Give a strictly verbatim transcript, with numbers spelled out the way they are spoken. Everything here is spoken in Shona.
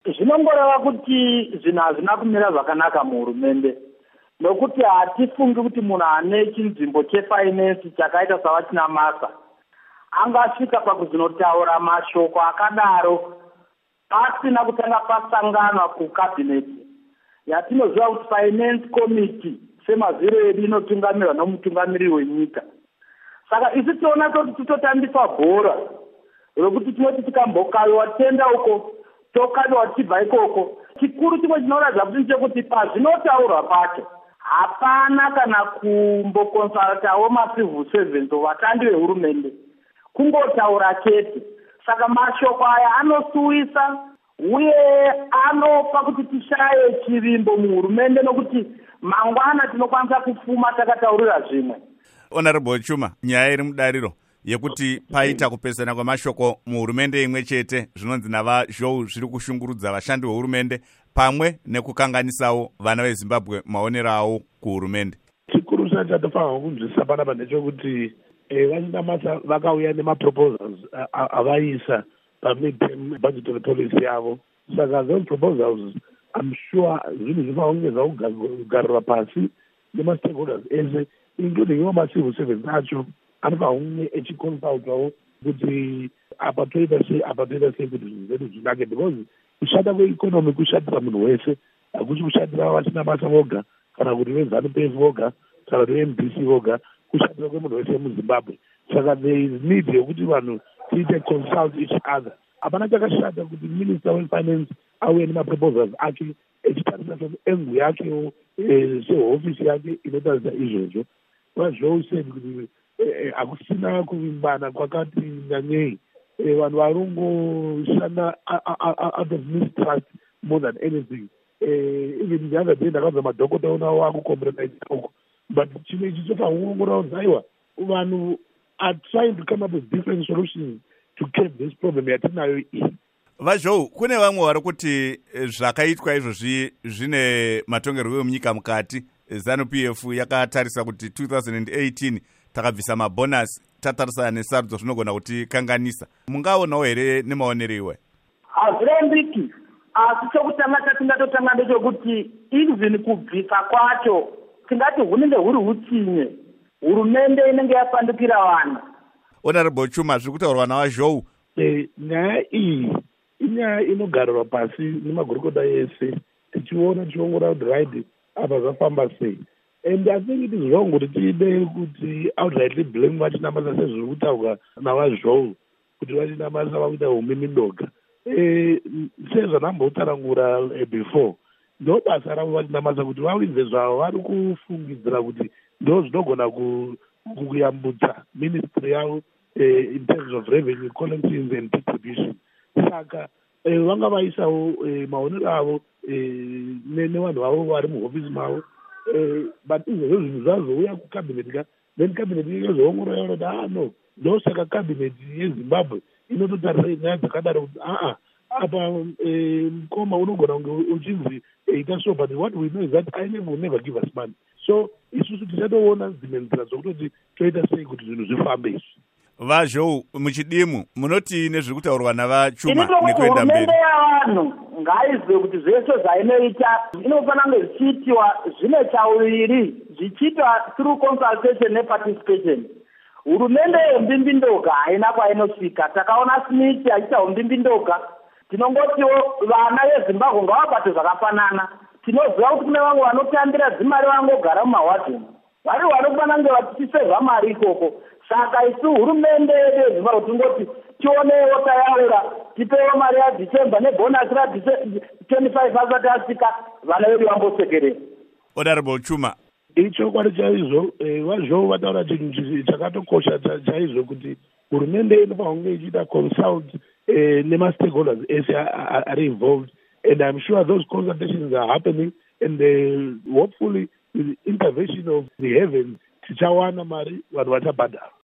Zvinongoreva kuti zvinhu hazvina kumira zvakanaka muhurumende, nokuti hatifungi kuti munhu ane chinzvimbo chefinance chakaita savachina masa angasvika pakuzotaura mashoko akadaro pasina kutanga pasanganwa kukabhineti. Yatinoziva kuti finance committee semaziro edu inotungamirwa nomutungamiriri wenyika. Saka isi tinoona kuti titotambisa bhora rokuti tinoti tikambokayiwa tenda uko tokayiwa tichibva ikoko. Chikuru chimwe chinoratidza kuti ndechekuti pazvinotaurwa pacho hapana kana kumbokonsaltawo macivil servants vashandi vehurumende, kungotaura chete. Saka mashoko aya anosuwisa uye anopa kuti tishaye chivimbo muhurumende, nokuti mangwana tinokwanisa kufuma takataurira zvimwe. Honorable Chuma, nyaya iri mudariro yekuti paita kupesana kwamashoko muhurumende imwe chete zvinonzi navaZhou zviri kushungurudza vashandi vehurumende pamwe nekukanganisawo vana veZimbabwe maonero awo kuhurumende. Chikuru chacho chatofanirwa kunzwisisa panapa ndechekuti vachina masa vakauya nemaproposals avaisa pamidterm budgetary policy yavo. Saka those proposals I'm sure zvinhu zvifanira zvaugarirwa pasi nemastakeholders ese including iwo macivil servants acho anofanira echiconsultawo kuti apa toita sei apa toita sei kuti zvinhu zvedu zvinake, because kushata kweeconomy kushatira munhu wese, hakusi kushatira vachina masa voga kana kuti veZANU P F voga kana kuti M D C voga, kushatira kwemunhu wese muZimbabwe. Saka there is need yekuti vanhu tiite consult each other. Hapana chakashata kuti minister wefinance auye nemaproposals ake echitarisa engu yakewo sehofisi yake inotarisa izvozvo. VaZhou said kuti hakusina kuvimbana kwakati nyanyei, vanhu varungoshanda out of mistrust more than anything. Even the other day ndakabva madhokota unawo akucompromise koko, but chimwe ichi chofanira kuziva vanhu are trying to come up with different solutions to curb this problem yatinayo iyi. VaZhou, kune vamwe vari kuti zvakaitwa izvozvi zvine matongerwo emunyika mukati. ZANU P F yakatarisa kuti two thousand eighteen takabvisa mabonus tatarisana nesarudzo zvinogona kuti kanganisa. Mungaonawo here nemaonero iwe? Hazvirambiki, asi chokutanga chatingatotanga ndechekuti even kubvisa kwacho tingati hunenge huri hutsinye, hurumende inenge yapandukira vanhu. Honorable Chuma, zviri kutaurwa navaZhou. Nyaya iyi inyaya inogarirwa pasi nemagurukota ese tichiona tichiongora kuti right apa zvafamba sei. And I think it is wrong kuti tiide kuti outrightly blame vachina masa sezviri kutaurwa navaZhou kuti vachina masa vakuita humimindoga. Sezvanambotaurangura before, ndo basa ravo vachina masa kuti vawinze zvavo vari kufungidzira kuti ndo zvinogona kuyambutsa ministry yavo in terms of revenue collections and distribution. Saka vanga vaisawo maonero avo nevanhu vavo vari muhofisi mavo, but izvozvo zvinhu zvazouya kukabineti ka, then kabineti yozoongorora kuti ah no, ndo saka kabineti yeZimbabwe inototarira nyaya dzakadaro kuti aa apa mukoma unogona kunge uchinzi ita so, but what we know is that I never will never give us money. So isusu tichatoona dzimwe nzira dzokutoti toita sei kuti zvinhu zvifambe izvi. VaZhou, muchidimu munoti nezviri kutaurwa navaChuma nekuenda mberi. Hurumende yavanhu ngaizive kuti zvese zvainoita inofanira kunge zvichiitwa zvine chauviri, zvichiitwa through consultation neparticipation. Hurumende yembimbindoga haina kwainosvika. Takaona Smith achiita humbimbindoga. Tinongotiwo vana veZimbabwe ngavabate zvakafanana. Tinoziva kuti kune vamwe vanotambira dzimari vangogara mumawadheni, vari vanofanira kunge vachisevha mari ikoko. Saka isu hurumende yedu yeZimbabwe tingoti tionewo tayaura, tipewo mari yaDecember nebonus ra twenty-five asati asvika, vana vedu vambosekerera. Honorable Chuma, ichokwadi chaizvo vaZhou vataura chinhu chakatokosha chaizvo kuti hurumende inofanira kunge ichiita consult nemastakeholders ese are involved, and I'm sure those consultations are happening, and uh, hopefully with the intervention of the heavens tichawana mari vanhu vachabhadhara.